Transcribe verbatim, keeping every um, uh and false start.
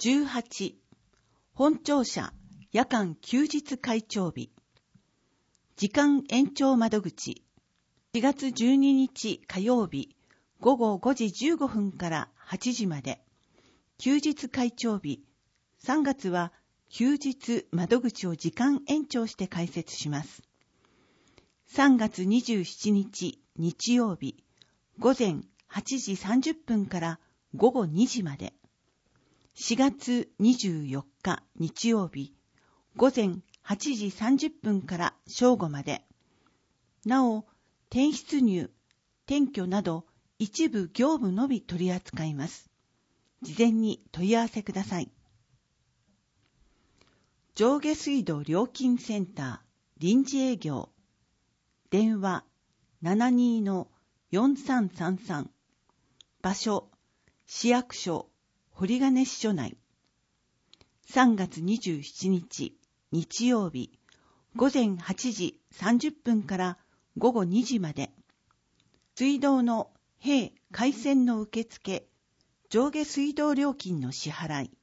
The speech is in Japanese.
じゅうはち、本庁舎夜間休日開帳日。時間延長窓口。しがつじゅうににち火曜日、ごごごじじゅうごふんからはちじまで。休日開帳日。さんがつは休日窓口を時間延長して開設します。さんがつにじゅうしちにち日曜日、ごぜんはちじさんじゅっぷんからごごにじまで。しがつにじゅうよっか日曜日、ごぜんはちじさんじゅっぷんから正午まで。なお、転出入、転居など一部業務のみ取り扱います。事前に問い合わせください。上下水道料金センター臨時営業。電話 ななにーのよんさんさんさん。場所、市役所堀金支所内。さんがつにじゅうしちにち日曜日、ごぜんはちじさんじゅっぷんからごごにじまで。水道の併回線の受付、上下水道料金の支払い。